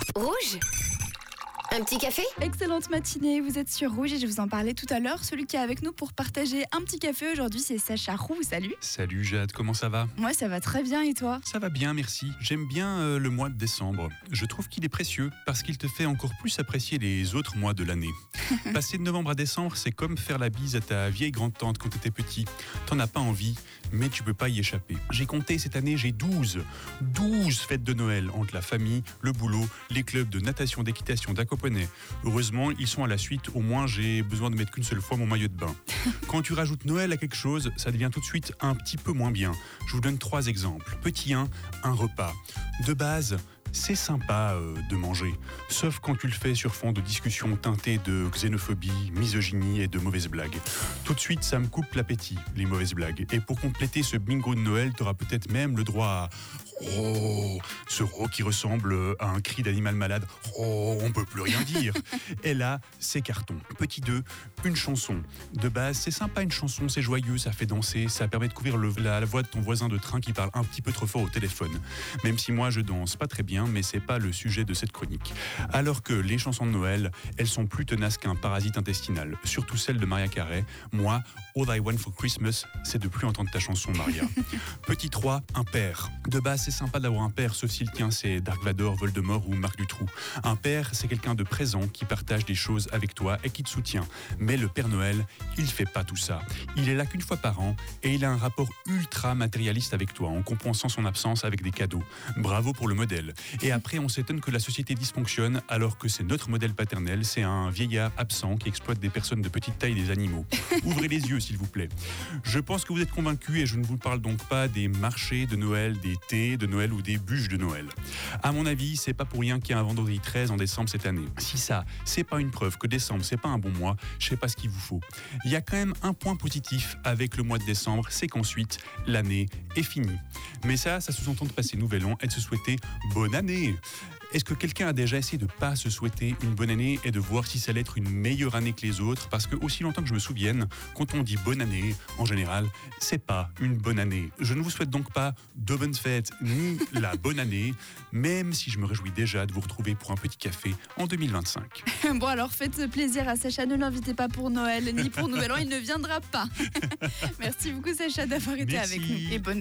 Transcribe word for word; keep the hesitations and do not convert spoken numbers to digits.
Rouge ? Un petit café ? Excellente matinée, vous êtes sur Rouge et je vous en parlais tout à l'heure. Celui qui est avec nous pour partager un petit café aujourd'hui, c'est Sacha Roux. Salut. Salut Jade, comment ça va ? Moi, ça va très bien et toi ? Ça va bien, merci. J'aime bien euh, le mois de décembre. Je trouve qu'il est précieux parce qu'il te fait encore plus apprécier les autres mois de l'année. Passer de novembre à décembre, c'est comme faire la bise à ta vieille grande-tante quand t'étais petit. T'en as pas envie, mais tu peux pas y échapper. J'ai compté cette année, j'ai douze. douze fêtes de Noël entre la famille, le boulot, les clubs de natation, d'équitation, d'aquaponie. Heureusement, ils sont à la suite, au moins j'ai besoin de mettre qu'une seule fois mon maillot de bain. Quand tu rajoutes Noël à quelque chose, ça devient tout de suite un petit peu moins bien. Je vous donne trois exemples. Petit un, un repas. De base, c'est sympa euh, de manger, sauf quand tu le fais sur fond de discussions teintées de xénophobie, misogynie et de mauvaises blagues. Tout de suite, ça me coupe l'appétit, les mauvaises blagues. Et pour compléter ce bingo de Noël, tu auras peut-être même le droit à oh, ce oh qui ressemble à un cri d'animal malade. Oh, on peut plus rien dire. Et là, c'est carton. Petit deux, une chanson. De base, c'est sympa une chanson, c'est joyeux, ça fait danser, ça permet de couvrir le, la, la voix de ton voisin de train qui parle un petit peu trop fort au téléphone. Même si moi, je danse pas très bien, mais c'est pas le sujet de cette chronique. Alors que les chansons de Noël, elles sont plus tenaces qu'un parasite intestinal, surtout celle de Mariah Carey. Moi, All I Want for Christmas, c'est de plus entendre ta chanson, Maria. Petit trois, un père. De base, c'est sympa d'avoir un père, sauf si le tien c'est Dark Vador, Voldemort ou Marc Dutroux. Un père, c'est quelqu'un de présent qui partage des choses avec toi et qui te soutient. Mais le Père Noël, il fait pas tout ça. Il est là qu'une fois par an et il a un rapport ultra matérialiste avec toi, en compensant son absence avec des cadeaux. Bravo pour le modèle. Et après, on s'étonne que la société dysfonctionne alors que c'est notre modèle paternel, c'est un vieillard absent qui exploite des personnes de petite taille et des animaux. Ouvrez les yeux, s'il vous plaît. Je pense que vous êtes convaincus et je ne vous parle donc pas des marchés de Noël, des thés de Noël ou des bûches de Noël. À mon avis, c'est pas pour rien qu'il y a un vendredi treize en décembre cette année. Si ça, c'est pas une preuve que décembre, c'est pas un bon mois, je sais pas ce qu'il vous faut. Il y a quand même un point positif avec le mois de décembre, c'est qu'ensuite, l'année est finie. Mais ça, ça sous-entend de passer nouvel an et de se souhaiter bonne année. Est-ce que quelqu'un a déjà essayé de pas se souhaiter une bonne année et de voir si ça allait être une meilleure année que les autres ? Parce que aussi longtemps que je me souvienne, quand on dit bonne année, en général, c'est pas une bonne année. Je ne vous souhaite donc pas de bonnes fêtes ni la bonne année, même si je me réjouis déjà de vous retrouver pour un petit café en deux mille vingt-cinq. Bon alors faites plaisir à Sacha, ne l'invitez pas pour Noël ni pour Nouvel An, il ne viendra pas. Merci beaucoup Sacha d'avoir été Merci. avec nous et bonne